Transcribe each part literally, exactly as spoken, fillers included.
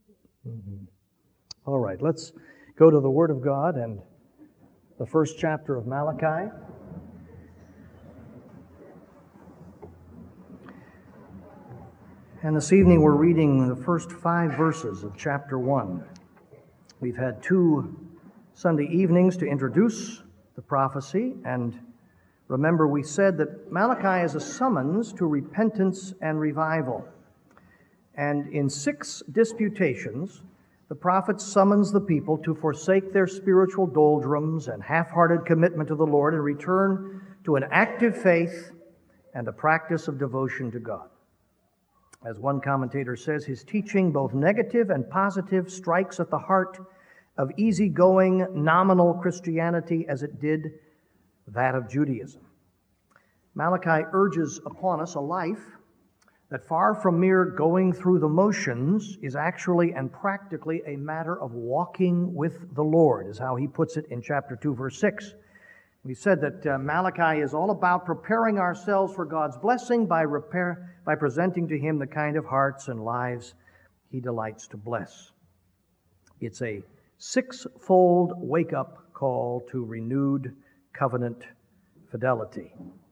Mhm. All right, let's go to the Word of God and the first chapter of Malachi. And this evening we're reading the first five verses of chapter one. We've had two Sunday evenings to introduce the prophecy, and remember we said that Malachi is a summons to repentance and revival. And in six disputations, the prophet summons the people to forsake their spiritual doldrums and half-hearted commitment to the Lord and return to an active faith and a practice of devotion to God. As one commentator says, his teaching, both negative and positive, strikes at the heart of easygoing, nominal Christianity as it did that of Judaism. Malachi urges upon us a life that, far from mere going through the motions, is actually and practically a matter of walking with the Lord, is how he puts it in chapter two, verse six. We said that uh, Malachi is all about preparing ourselves for God's blessing by, repair, by presenting to him the kind of hearts and lives he delights to bless. It's a six-fold wake-up call to renewed covenant fidelity.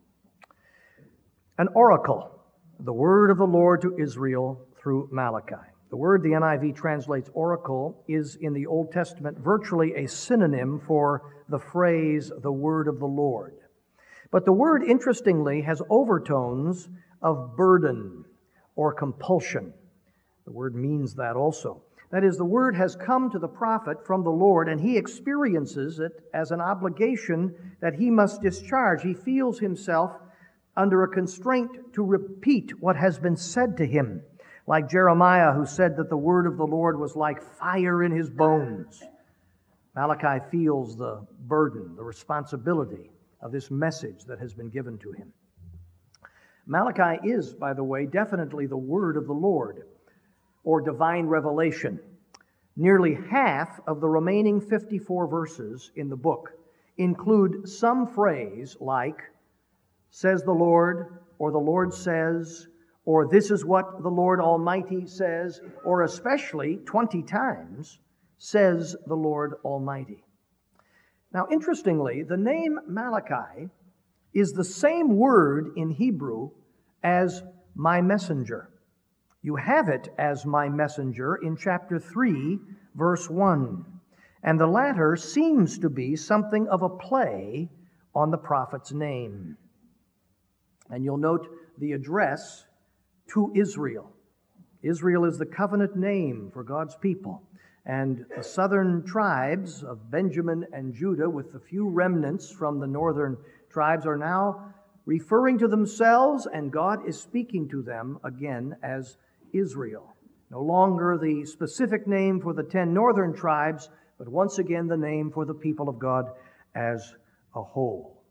An oracle, the word of the Lord to Israel through Malachi. The word the N I V translates oracle is in the Old Testament virtually a synonym for the phrase, the word of the Lord. But the word, interestingly, has overtones of burden or compulsion. The word means that also. That is, the word has come to the prophet from the Lord, and he experiences it as an obligation that he must discharge. He feels himself under a constraint to repeat what has been said to him, like Jeremiah, who said that the word of the Lord was like fire in his bones. Malachi feels the burden, the responsibility of this message that has been given to him. Malachi is, by the way, definitely the word of the Lord, or divine revelation. Nearly half of the remaining fifty-four verses in the book include some phrase like, says the Lord, or the Lord says, or this is what the Lord Almighty says, or especially twenty times, says the Lord Almighty. Now, interestingly, the name Malachi is the same word in Hebrew as my messenger. You have it as my messenger in chapter three, verse one. And the latter seems to be something of a play on the prophet's name. And you'll note the address to Israel. Israel is the covenant name for God's people. And the southern tribes of Benjamin and Judah, with the few remnants from the northern tribes, are now referring to themselves, and God is speaking to them again as Israel. No longer the specific name for the ten northern tribes, but once again the name for the people of God as a whole.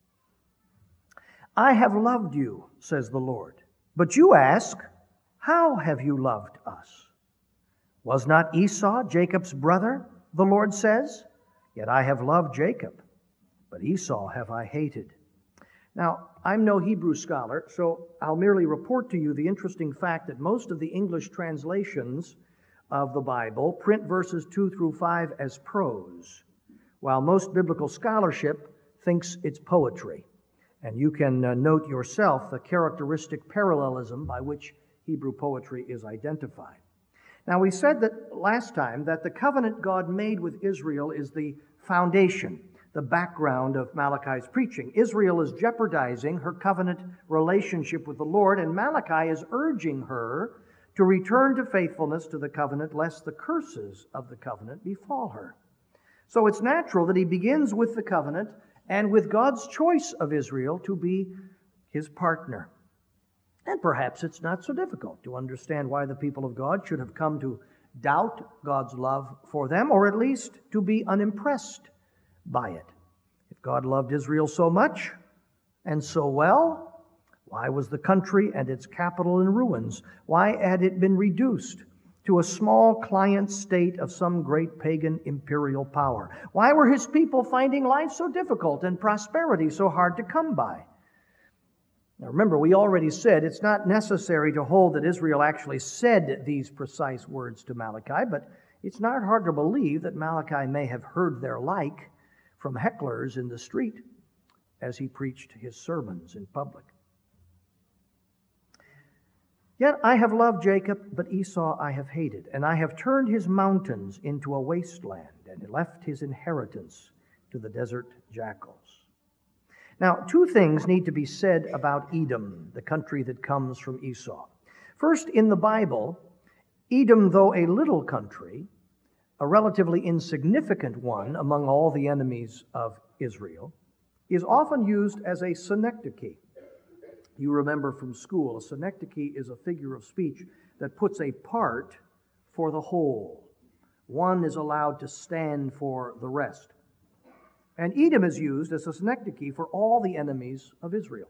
I have loved you, says the Lord. But you ask, how have you loved us? Was not Esau Jacob's brother, the Lord says? Yet I have loved Jacob, but Esau have I hated. Now, I'm no Hebrew scholar, so I'll merely report to you the interesting fact that most of the English translations of the Bible print verses two through five as prose, while most biblical scholarship thinks it's poetry. And you can uh, note yourself the characteristic parallelism by which Hebrew poetry is identified. Now, we said that last time that the covenant God made with Israel is the foundation, the background of Malachi's preaching. Israel is jeopardizing her covenant relationship with the Lord, and Malachi is urging her to return to faithfulness to the covenant, lest the curses of the covenant befall her. So it's natural that he begins with the covenant and with God's choice of Israel to be his partner. And perhaps it's not so difficult to understand why the people of God should have come to doubt God's love for them, or at least to be unimpressed by it. If God loved Israel so much and so well, why was the country and its capital in ruins? Why had it been reduced to a small client state of some great pagan imperial power? Why were his people finding life so difficult and prosperity so hard to come by? Now remember, we already said it's not necessary to hold that Israel actually said these precise words to Malachi, but it's not hard to believe that Malachi may have heard their like from hecklers in the street as he preached his sermons in public. Yet I have loved Jacob, but Esau I have hated, and I have turned his mountains into a wasteland, and left his inheritance to the desert jackals. Now, two things need to be said about Edom, the country that comes from Esau. First, in the Bible, Edom, though a little country, a relatively insignificant one among all the enemies of Israel, is often used as a synecdoche. You remember from school, a synecdoche is a figure of speech that puts a part for the whole. One is allowed to stand for the rest. And Edom is used as a synecdoche for all the enemies of Israel,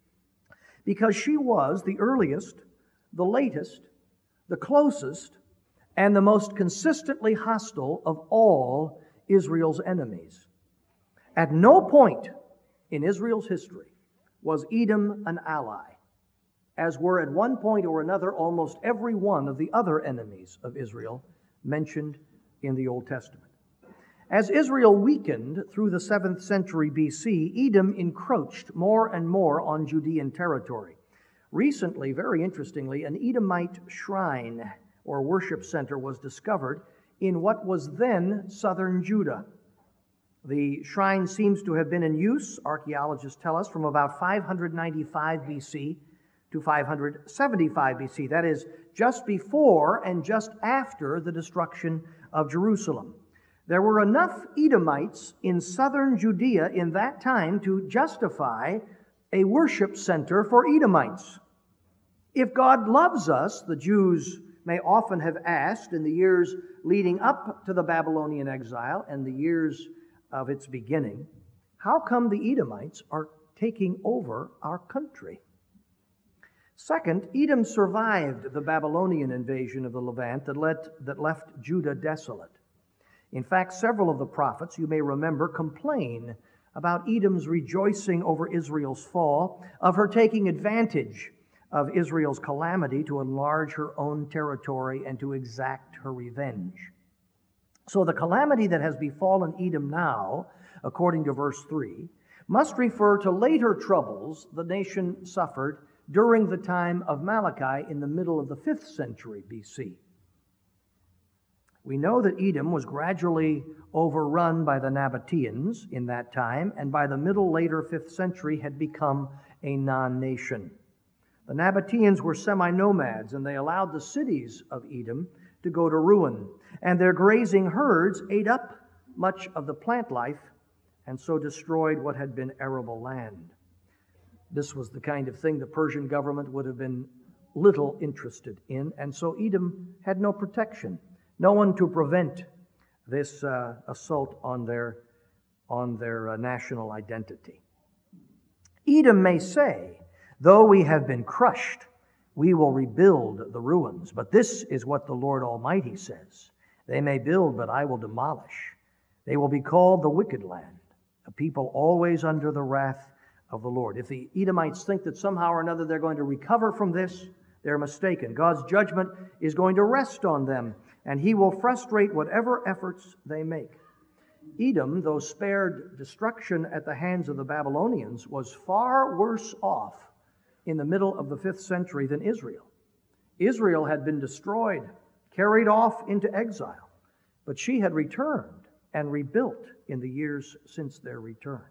because she was the earliest, the latest, the closest, and the most consistently hostile of all Israel's enemies. At no point in Israel's history was Edom an ally, as were at one point or another almost every one of the other enemies of Israel mentioned in the Old Testament. As Israel weakened through the seventh century B C, Edom encroached more and more on Judean territory. Recently, very interestingly, an Edomite shrine or worship center was discovered in what was then southern Judah. The shrine seems to have been in use, archaeologists tell us, from about five hundred ninety-five B C to five hundred seventy-five B C. That is, just before and just after the destruction of Jerusalem. There were enough Edomites in southern Judea in that time to justify a worship center for Edomites. If God loves us, the Jews may often have asked in the years leading up to the Babylonian exile and the years of its beginning, how come the Edomites are taking over our country? Second, Edom survived the Babylonian invasion of the Levant that, let, that left Judah desolate. In fact, several of the prophets, you may remember, complain about Edom's rejoicing over Israel's fall, of her taking advantage of Israel's calamity to enlarge her own territory and to exact her revenge. So the calamity that has befallen Edom now, according to verse three, must refer to later troubles the nation suffered during the time of Malachi in the middle of the fifth century B C. We know that Edom was gradually overrun by the Nabateans in that time, and by the middle later fifth century had become a non-nation. The Nabateans were semi-nomads, and they allowed the cities of Edom to go to ruin, and their grazing herds ate up much of the plant life and so destroyed what had been arable land. This was the kind of thing the Persian government would have been little interested in, and so Edom had no protection, no one to prevent this uh, assault on their, on their uh, national identity. Edom may say, though we have been crushed, we will rebuild the ruins. But this is what the Lord Almighty says. They may build, but I will demolish. They will be called the wicked land, a people always under the wrath of the Lord. If the Edomites think that somehow or another they're going to recover from this, they're mistaken. God's judgment is going to rest on them, and he will frustrate whatever efforts they make. Edom, though spared destruction at the hands of the Babylonians, was far worse off in the middle of the fifth century than Israel. Israel had been destroyed, carried off into exile, but she had returned and rebuilt in the years since their return.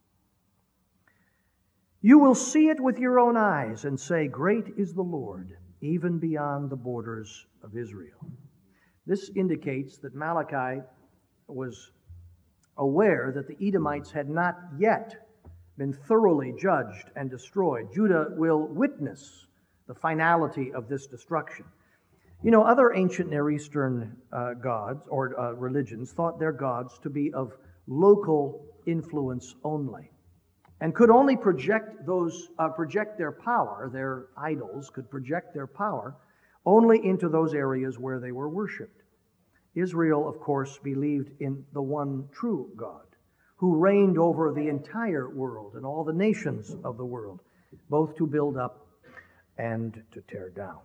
You will see it with your own eyes and say, great is the Lord, even beyond the borders of Israel. This indicates that Malachi was aware that the Edomites had not yet been thoroughly judged and destroyed. Judah will witness the finality of this destruction. You know, other ancient Near Eastern uh, gods or uh, religions thought their gods to be of local influence only, and could only project those uh, project their power. Their idols could project their power only into those areas where they were worshipped. Israel, of course, believed in the one true God, who reigned over the entire world and all the nations of the world. both to build up and to tear down.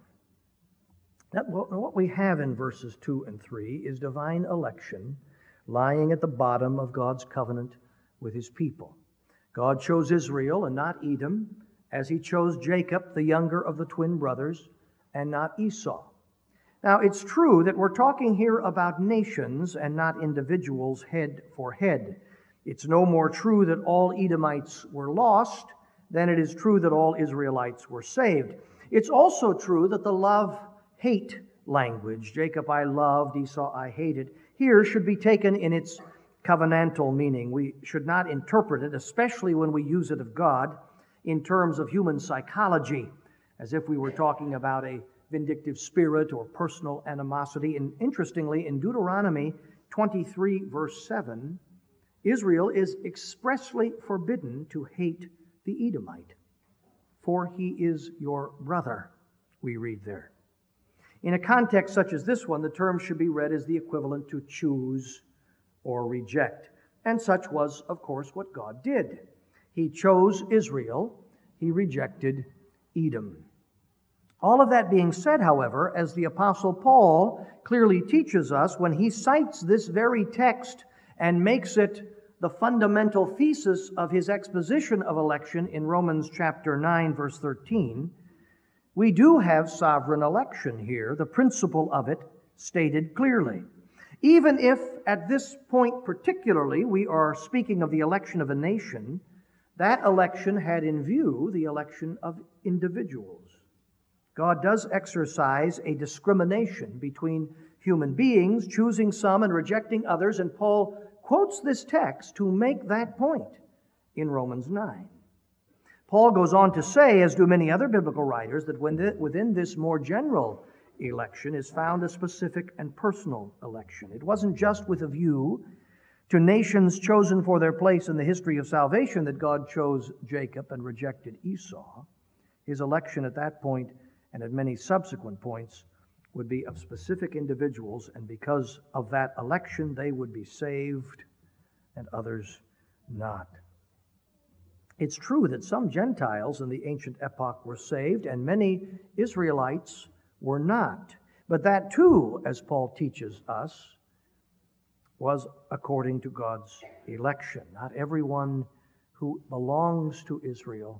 That, what we have in verses two and three is divine election lying at the bottom of God's covenant with his people. God chose Israel and not Edom, as he chose Jacob, the younger of the twin brothers, and not Esau. Now, it's true that we're talking here about nations and not individuals head for head. It's no more true that all Edomites were lost than it is true that all Israelites were saved. It's also true that the love-hate language, Jacob I loved, Esau I hated, here should be taken in its covenantal meaning. We should not interpret it, especially when we use it of God, in terms of human psychology, as if we were talking about a vindictive spirit or personal animosity. And interestingly, in Deuteronomy twenty-three, verse seven, Israel is expressly forbidden to hate the Edomite, for he is your brother, we read there. In a context such as this one, the term should be read as the equivalent to choose or reject. And such was, of course, what God did. He chose Israel, he rejected Edom. All of that being said, however, as the Apostle Paul clearly teaches us when he cites this very text and makes it the fundamental thesis of his exposition of election in Romans chapter nine, verse thirteen, we do have sovereign election here, the principle of it stated clearly. Even if at this point particularly we are speaking of the election of a nation, that election had in view the election of individuals. God does exercise a discrimination between human beings, choosing some and rejecting others, and Paul quotes this text to make that point in Romans nine. Paul goes on to say, as do many other biblical writers, that within this more general election is found a specific and personal election. It wasn't just with a view to nations chosen for their place in the history of salvation that God chose Jacob and rejected Esau. His election at that point and at many subsequent points would be of specific individuals, and because of that election they would be saved and others not. It's true that some Gentiles in the ancient epoch were saved and many Israelites were not. But that too, as Paul teaches us, was according to God's election. Not everyone who belongs to Israel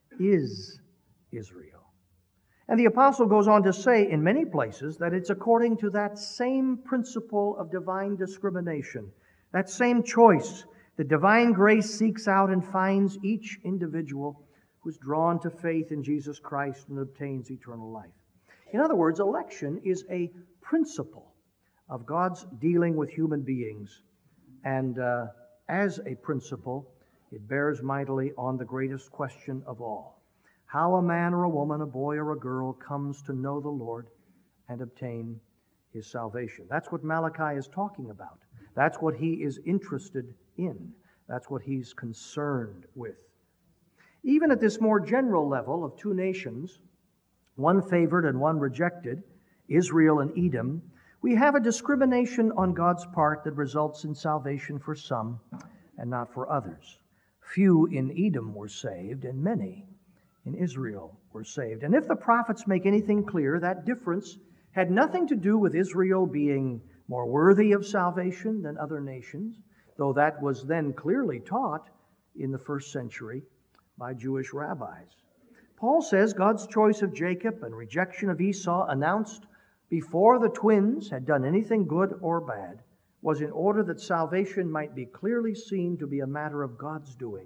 is Israel. And the apostle goes on to say in many places that it's according to that same principle of divine discrimination, that same choice that divine grace seeks out and finds each individual who's drawn to faith in Jesus Christ and obtains eternal life. In other words, election is a principle of God's dealing with human beings, and uh, as a principle, it bears mightily on the greatest question of all: how a man or a woman, a boy or a girl, comes to know the Lord and obtain his salvation. That's what Malachi is talking about. That's what he is interested in. That's what he's concerned with. Even at this more general level of two nations, one favored and one rejected, Israel and Edom, we have a discrimination on God's part that results in salvation for some and not for others. Few in Edom were saved, and many in Israel were saved. And if the prophets make anything clear, that difference had nothing to do with Israel being more worthy of salvation than other nations, though that was then clearly taught in the first century by Jewish rabbis. Paul says God's choice of Jacob and rejection of Esau, announced before the twins had done anything good or bad, was in order that salvation might be clearly seen to be a matter of God's doing,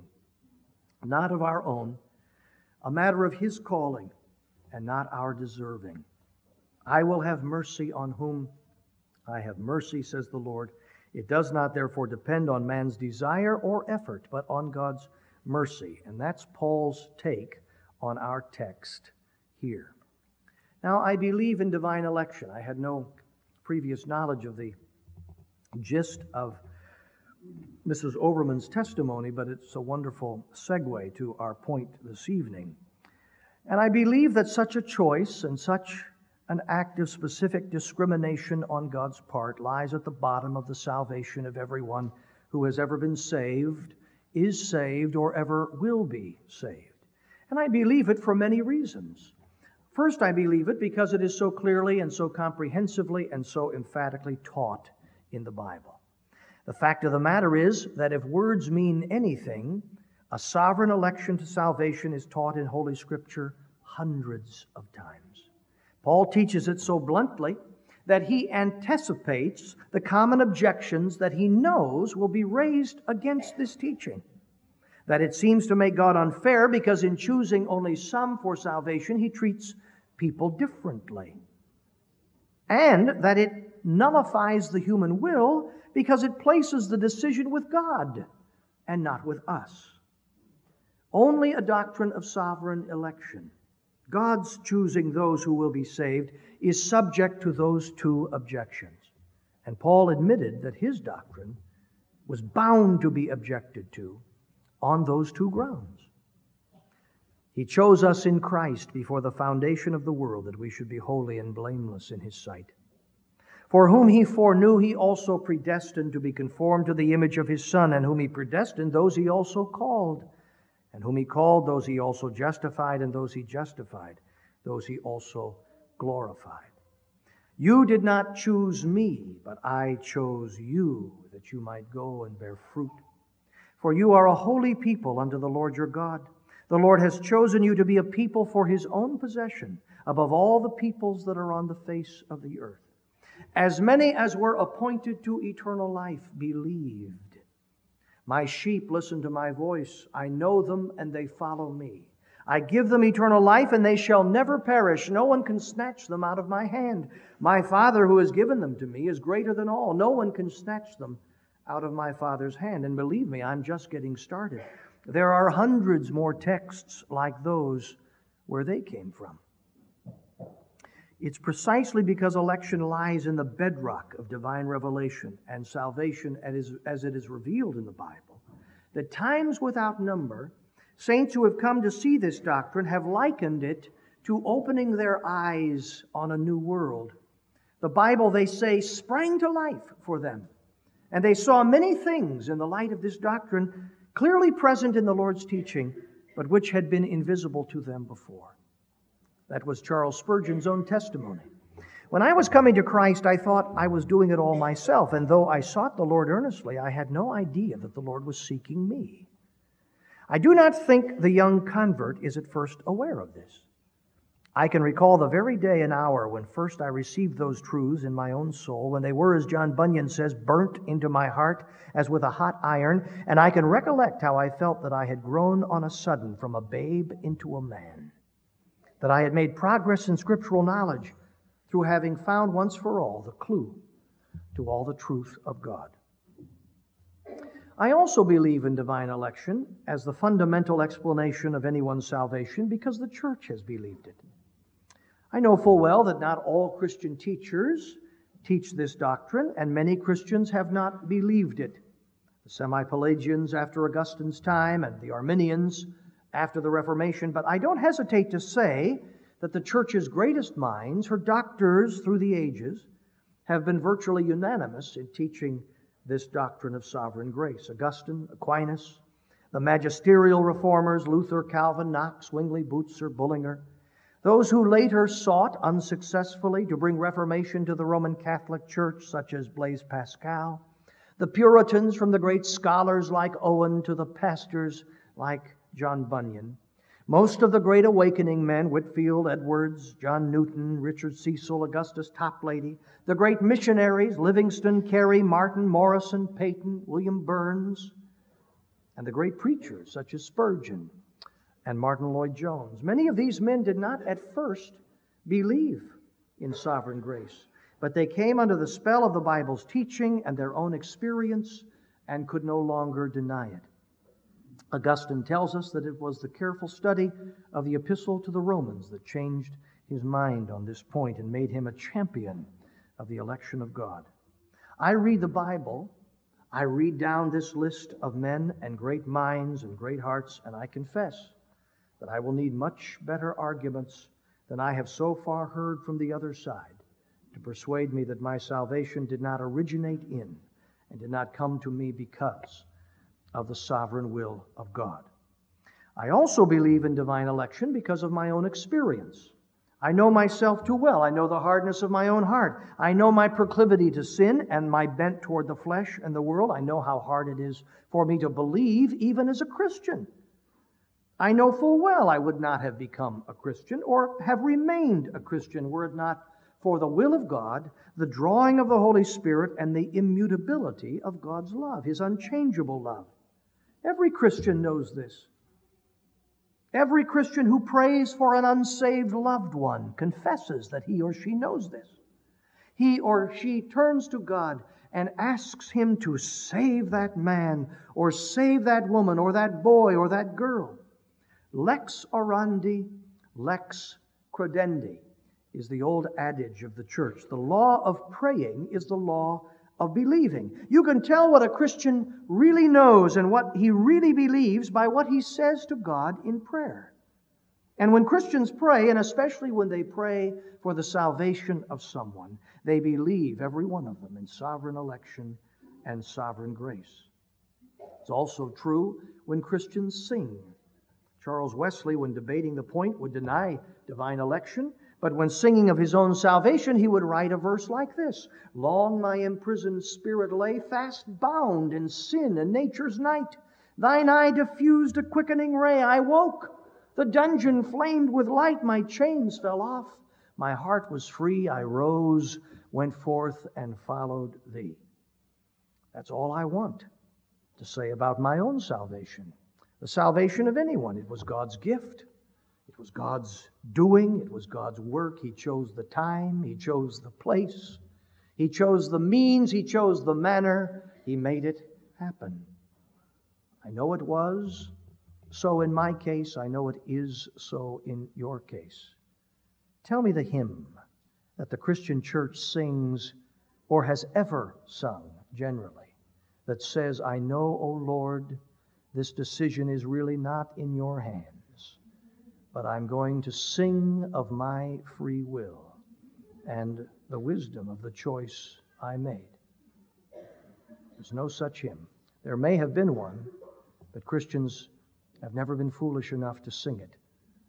not of our own, a matter of His calling, and not our deserving. I will have mercy on whom I have mercy, says the Lord. It does not therefore depend on man's desire or effort, but on God's mercy. And that's Paul's take on our text here. Now, I believe in divine election. I had no previous knowledge of the gist of Missus Overman's testimony, but it's a wonderful segue to our point this evening. And I believe that such a choice and such an act of specific discrimination on God's part lies at the bottom of the salvation of everyone who has ever been saved, is saved, or ever will be saved. And I believe it for many reasons. First, I believe it because it is so clearly and so comprehensively and so emphatically taught in the Bible. The fact of the matter is that if words mean anything, a sovereign election to salvation is taught in Holy Scripture hundreds of times. Paul teaches it so bluntly that he anticipates the common objections that he knows will be raised against this teaching. That it seems to make God unfair because in choosing only some for salvation, he treats people differently. And that it nullifies the human will because it places the decision with God and not with us. Only a doctrine of sovereign election, God's choosing those who will be saved, is subject to those two objections. And Paul admitted that his doctrine was bound to be objected to on those two grounds. He chose us in Christ before the foundation of the world that we should be holy and blameless in His sight. For whom He foreknew, He also predestined to be conformed to the image of His Son, and whom He predestined, those He also called. And whom He called, those He also justified, and those He justified, those He also glorified. You did not choose me, but I chose you, that you might go and bear fruit. For you are a holy people unto the Lord your God. The Lord has chosen you to be a people for His own possession, above all the peoples that are on the face of the earth. As many as were appointed to eternal life believed. My sheep listen to my voice. I know them, and they follow me. I give them eternal life, and they shall never perish. No one can snatch them out of my hand. My Father who has given them to me is greater than all. No one can snatch them out of my Father's hand. And believe me, I'm just getting started. There are hundreds more texts like those where they came from. It's precisely because election lies in the bedrock of divine revelation and salvation as it is revealed in the Bible, that times without number, saints who have come to see this doctrine have likened it to opening their eyes on a new world. The Bible, they say, sprang to life for them, and they saw many things in the light of this doctrine clearly present in the Lord's teaching, but which had been invisible to them before. That was Charles Spurgeon's own testimony. When I was coming to Christ, I thought I was doing it all myself, and though I sought the Lord earnestly, I had no idea that the Lord was seeking me. I do not think the young convert is at first aware of this. I can recall the very day and hour when first I received those truths in my own soul, when they were, as John Bunyan says, burnt into my heart as with a hot iron, and I can recollect how I felt that I had grown on a sudden from a babe into a man, that I had made progress in scriptural knowledge through having found once for all the clue to all the truth of God. I also believe in divine election as the fundamental explanation of anyone's salvation because the church has believed it. I know full well that not all Christian teachers teach this doctrine, and many Christians have not believed it. The Semi-Pelagians after Augustine's time and the Arminians after the Reformation, but I don't hesitate to say that the church's greatest minds, her doctors through the ages, have been virtually unanimous in teaching this doctrine of sovereign grace. Augustine, Aquinas, the magisterial reformers, Luther, Calvin, Knox, Zwingli, Butzer, Bullinger, those who later sought unsuccessfully to bring reformation to the Roman Catholic Church, such as Blaise Pascal, the Puritans from the great scholars like Owen to the pastors like John Bunyan, most of the great awakening men, Whitefield, Edwards, John Newton, Richard Cecil, Augustus Toplady, the great missionaries, Livingston, Carey, Martin, Morrison, Peyton, William Burns, and the great preachers such as Spurgeon and Martin Lloyd-Jones. Many of these men did not at first believe in sovereign grace, but they came under the spell of the Bible's teaching and their own experience and could no longer deny it. Augustine tells us that it was the careful study of the Epistle to the Romans that changed his mind on this point and made him a champion of the election of God. I read the Bible, I read down this list of men and great minds and great hearts, and I confess that I will need much better arguments than I have so far heard from the other side to persuade me that my salvation did not originate in and did not come to me because of the sovereign will of God. I also believe in divine election because of my own experience. I know myself too well. I know the hardness of my own heart. I know my proclivity to sin and my bent toward the flesh and the world. I know how hard it is for me to believe even as a Christian. I know full well I would not have become a Christian or have remained a Christian were it not for the will of God, the drawing of the Holy Spirit, and the immutability of God's love, His unchangeable love. Every Christian knows this. Every Christian who prays for an unsaved loved one confesses that he or she knows this. He or she turns to God and asks Him to save that man or save that woman or that boy or that girl. Lex orandi, lex credendi is the old adage of the church. The law of praying is the law of believing. You can tell what a Christian really knows and what he really believes by what he says to God in prayer. And when Christians pray, and especially when they pray for the salvation of someone, they believe, every one of them, in sovereign election and sovereign grace. It's also true when Christians sing. Charles Wesley, when debating the point, would deny divine election, but when singing of his own salvation, he would write a verse like this: "Long my imprisoned spirit lay, fast bound in sin and nature's night. Thine eye diffused a quickening ray. I woke, the dungeon flamed with light. My chains fell off, my heart was free. I rose, went forth, and followed thee." That's all I want to say about my own salvation. The salvation of anyone. It was God's gift. It was God's doing. It was God's work. He chose the time. He chose the place. He chose the means. He chose the manner. He made it happen. I know it was so in my case. I know it is so in your case. Tell me the hymn that the Christian church sings or has ever sung generally that says, "I know, O Lord, this decision is really not in your hands, but I'm going to sing of my free will and the wisdom of the choice I made." There's no such hymn. There may have been one, but Christians have never been foolish enough to sing it.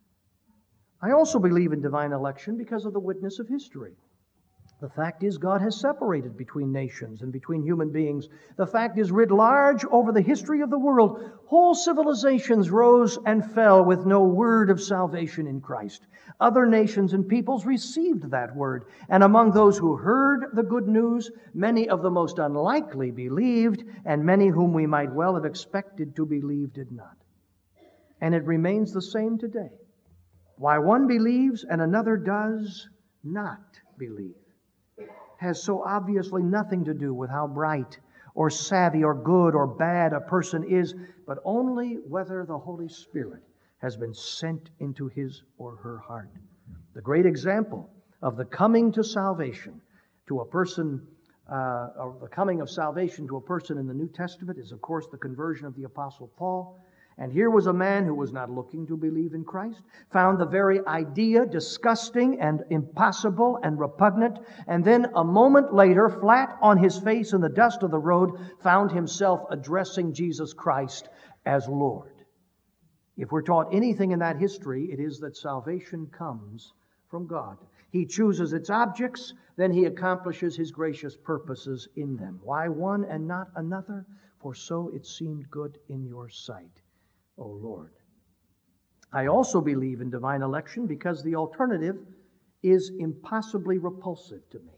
I also believe in divine election because of the witness of history. The fact is, God has separated between nations and between human beings. The fact is, writ large over the history of the world, whole civilizations rose and fell with no word of salvation in Christ. Other nations and peoples received that word, and among those who heard the good news, many of the most unlikely believed, and many whom we might well have expected to believe did not. And it remains the same today. Why one believes and another does not believe has so obviously nothing to do with how bright or savvy or good or bad a person is, but only whether the Holy Spirit has been sent into his or her heart. The great example of the coming to salvation to a person, uh, or the coming of salvation to a person in the New Testament is, of course, the conversion of the Apostle Paul. And here was a man who was not looking to believe in Christ, found the very idea disgusting and impossible and repugnant, and then a moment later, flat on his face in the dust of the road, found himself addressing Jesus Christ as Lord. If we're taught anything in that history, it is that salvation comes from God. He chooses its objects, then He accomplishes His gracious purposes in them. Why one and not another? For so it seemed good in your sight, O Lord. I also believe in divine election because the alternative is impossibly repulsive to me.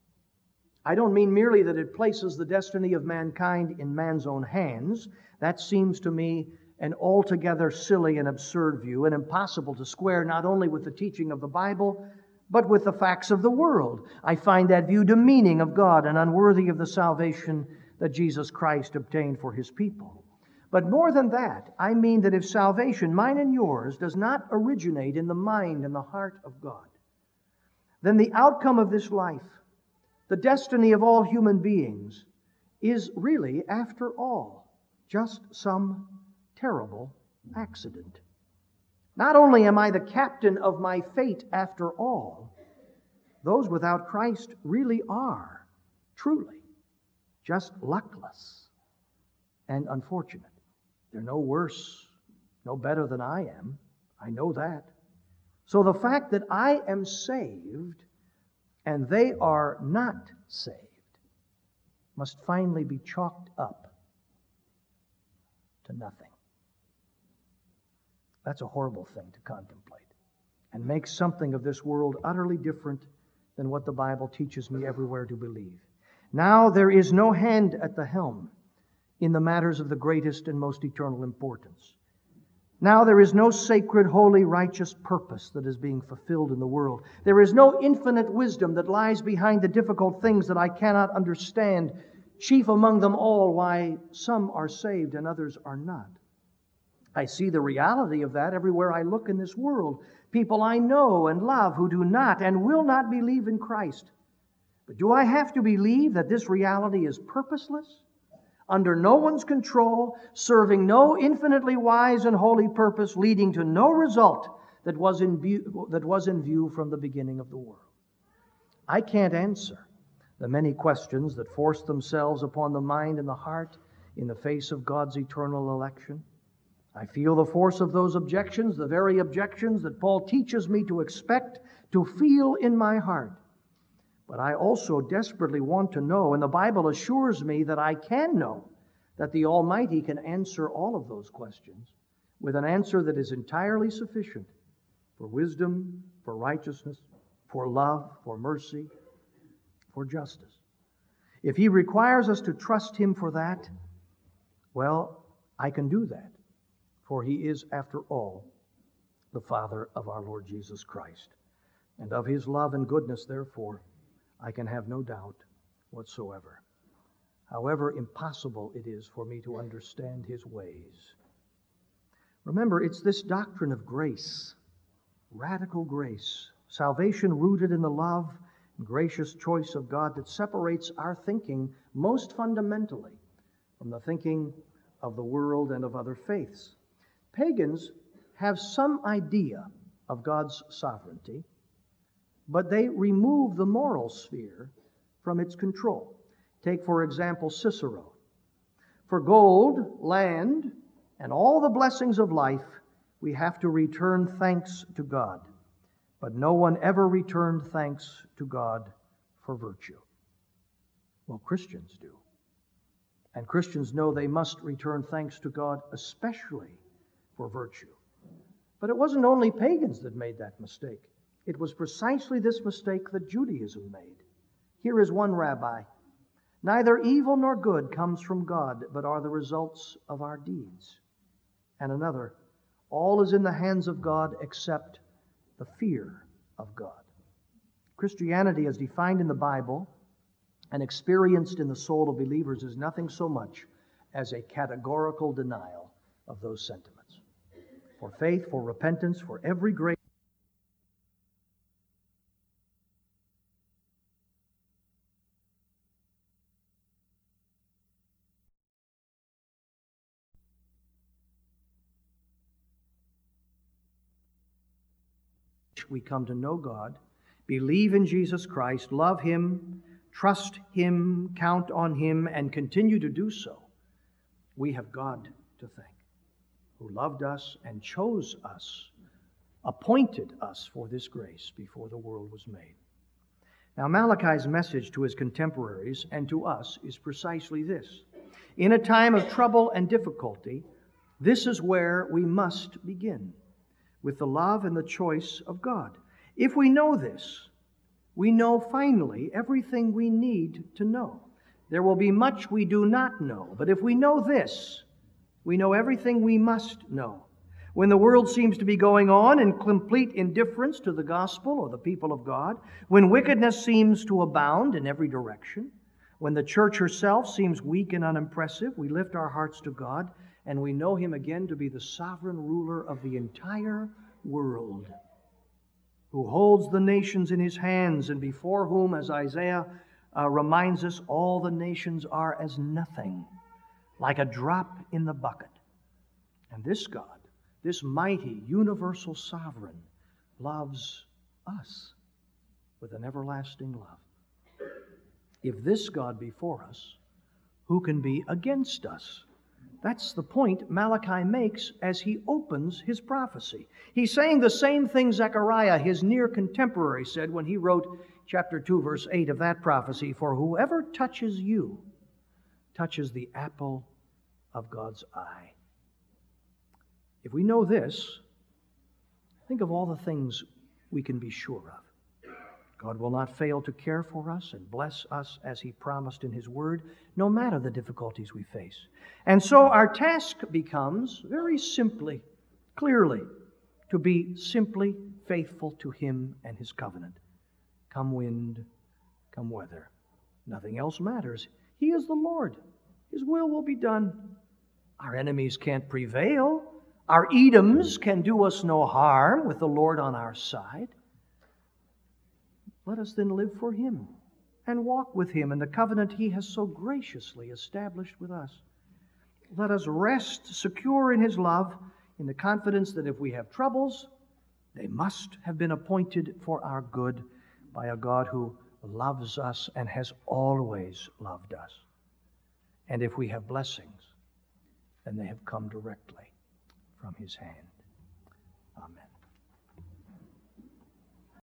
I don't mean merely that it places the destiny of mankind in man's own hands. That seems to me an altogether silly and absurd view, and impossible to square not only with the teaching of the Bible, but with the facts of the world. I find that view demeaning of God and unworthy of the salvation that Jesus Christ obtained for His people. But more than that, I mean that if salvation, mine and yours, does not originate in the mind and the heart of God, then the outcome of this life, the destiny of all human beings, is really, after all, just some terrible accident. Not only am I the captain of my fate after all, those without Christ really are, truly, just luckless and unfortunate. They're no worse no better than I am. I know that. So the fact that I am saved and they are not saved must finally be chalked up to nothing. That's a horrible thing to contemplate, and makes something of this world utterly different than what the Bible teaches me everywhere to believe. Now there is no hand at the helm in the matters of the greatest and most eternal importance. Now there is no sacred, holy, righteous purpose that is being fulfilled in the world. There is no infinite wisdom that lies behind the difficult things that I cannot understand, chief among them all why some are saved and others are not. I see the reality of that everywhere I look in this world. People I know and love who do not and will not believe in Christ. But do I have to believe that this reality is purposeless, under no one's control, serving no infinitely wise and holy purpose, leading to no result that was in view, that was in view from the beginning of the world? I can't answer the many questions that force themselves upon the mind and the heart in the face of God's eternal election. I feel the force of those objections, the very objections that Paul teaches me to expect to feel in my heart. But I also desperately want to know, and the Bible assures me that I can know, that the Almighty can answer all of those questions with an answer that is entirely sufficient for wisdom, for righteousness, for love, for mercy, for justice. If He requires us to trust Him for that, well, I can do that. For He is, after all, the Father of our Lord Jesus Christ. And of His love and goodness, therefore, I can have no doubt whatsoever. However impossible it is for me to understand His ways. Remember, it's this doctrine of grace, radical grace, salvation rooted in the love and gracious choice of God that separates our thinking most fundamentally from the thinking of the world and of other faiths. Pagans have some idea of God's sovereignty, but they remove the moral sphere from its control. Take, for example, Cicero. For gold, land, and all the blessings of life, we have to return thanks to God. But no one ever returned thanks to God for virtue. Well, Christians do. And Christians know they must return thanks to God especially for virtue. But it wasn't only pagans that made that mistake. It was precisely this mistake that Judaism made. Here is one rabbi. Neither evil nor good comes from God, but are the results of our deeds. And another, all is in the hands of God except the fear of God. Christianity, as defined in the Bible and experienced in the soul of believers, is nothing so much as a categorical denial of those sentiments. For faith, for repentance, for every grace, we come to know God, believe in Jesus Christ, love Him, trust Him, count on Him, and continue to do so. We have God to thank, who loved us and chose us, appointed us for this grace before the world was made. Now, Malachi's message to his contemporaries and to us is precisely this. In a time of trouble and difficulty, this is where we must begin, with the love and the choice of God. If we know this, we know finally everything we need to know. There will be much we do not know, but if we know this, we know everything we must know. When the world seems to be going on in complete indifference to the gospel or the people of God, when wickedness seems to abound in every direction, when the church herself seems weak and unimpressive, we lift our hearts to God and we know Him again to be the sovereign ruler of the entire world, who holds the nations in His hands and before whom, as Isaiah uh, reminds us, all the nations are as nothing, like a drop in the bucket. And this God, this mighty, universal sovereign, loves us with an everlasting love. If this God be for us, who can be against us? That's the point Malachi makes as he opens his prophecy. He's saying the same thing Zechariah, his near contemporary, said when he wrote chapter two, verse eight of that prophecy, "For whoever touches you touches the apple of God's eye." If we know this, think of all the things we can be sure of. God will not fail to care for us and bless us as He promised in His Word, no matter the difficulties we face. And so our task becomes, very simply, clearly, to be simply faithful to Him and His covenant. Come wind, come weather. Nothing else matters. He is the Lord. His will will be done. Our enemies can't prevail. Our Edoms can do us no harm with the Lord on our side. Let us then live for Him and walk with Him in the covenant He has so graciously established with us. Let us rest secure in His love, in the confidence that if we have troubles, they must have been appointed for our good by a God who loves us and has always loved us. And if we have blessings, then they have come directly from His hand.